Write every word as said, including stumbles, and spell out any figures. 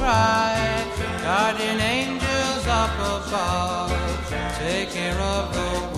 cry. Guardian angels up above, take care of the